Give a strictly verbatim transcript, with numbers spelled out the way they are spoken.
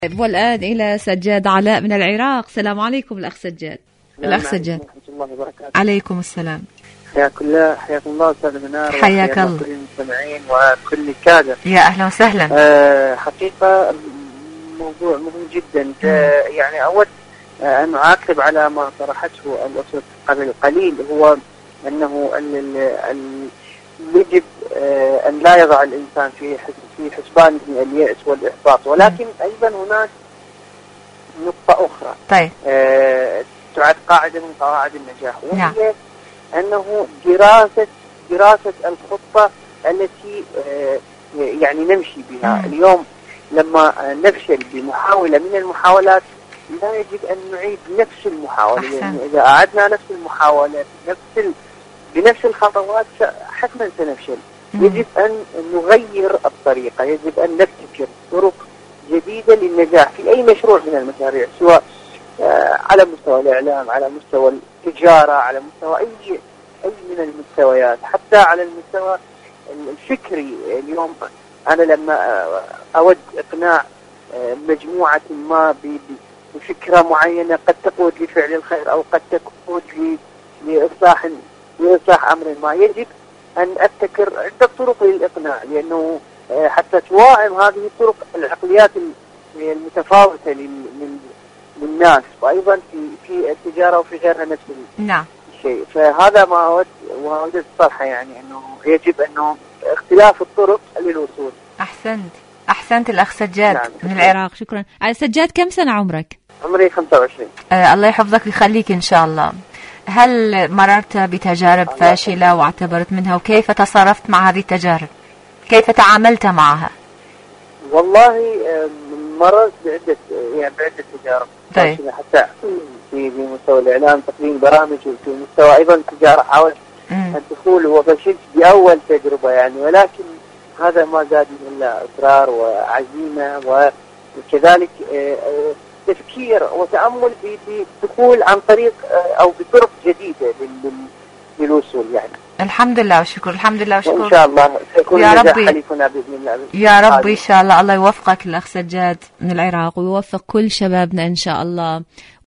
والآن إلى سجاد علاء من العراق. السلام عليكم الأخ سجاد. الأخ سجاد. ورحمة الله وبركاته. عليكم السلام. حياك الله حياك الله أستاذ منار. حياك الله كل المستمعين وكل الكادر. يا أهلا وسهلا. أه حقيقة موضوع مهم جدا. أه يعني أود أن أعقب على ما طرحته الأستاذ قبل قليل، هو أنه ال يجب أه أن لا يضع الإنسان في في حسبانه اليأس والإحباط، ولكن أيضا هناك نقطة أخرى طيب أه تعد قاعدة من قواعد النجاح، وهي نعم. أنه دراسة دراسة الخطة التي أه يعني نمشي بها. مم. اليوم لما نفشل بمحاولة من المحاولات لا يجب أن نعيد نفس المحاولة، لأن يعني إذا أعدنا نفس المحاولة بنفس ال... بنفس الخطوات حتما سنفشل. مم. يجب أن نغير الطريقة، يجب أن نبتكر طرق جديدة للنجاح في أي مشروع من المشاريع، سواء آه على مستوى الإعلام، على مستوى التجارة، على مستوى أي أي من المستويات، حتى على المستوى الفكري. اليوم أنا لما أود إقناع مجموعة ما بفكرة معينة قد تقود لفعل الخير أو قد تقود لإصلاح لإصلاح أمر ما، يجب أن أبتكر عدة طرق للإقناع، لأنه حتى توائم هذه الطرق العقليات المتفاوتة للناس، وأيضا في في التجارة وفي غيرها نفس نعم الشيء. فهذا ما أود وأود الصراحة، يعني أنه يجب أنه اختلاف الطرق للوصول. أحسنت أحسنت الأخ سجاد. نعم. من العراق. شكرا. سجاد كم سنة عمرك؟ عمري خمسة وعشرين. آه الله يحفظك ويخليك إن شاء الله. هل مررت بتجارب فاشلة واعتبرت منها، وكيف تصرفت مع هذه التجارب؟ كيف تعاملت معها؟ والله مررت بعدة يعني بعدة تجارب فاشلة، حتى في في مستوى الإعلام تقديم برامج، وفي مستوى أيضا التجارة حاولت الدخول وفشلت بأول تجربة يعني، ولكن هذا ما زادني إلا إصرار وعزيمة، وكذلك تفكير وتأمل بدخول عن طريق أو بطرق جديدة للوصول يعني. الحمد لله والشكر. الحمد لله والشكر. إن شاء الله سيكون يا نجاح ربي حليفنا بإذن الله. يا رب إن شاء الله. الله يوفقك الأخ سجاد من العراق، ويوفق كل شبابنا إن شاء الله.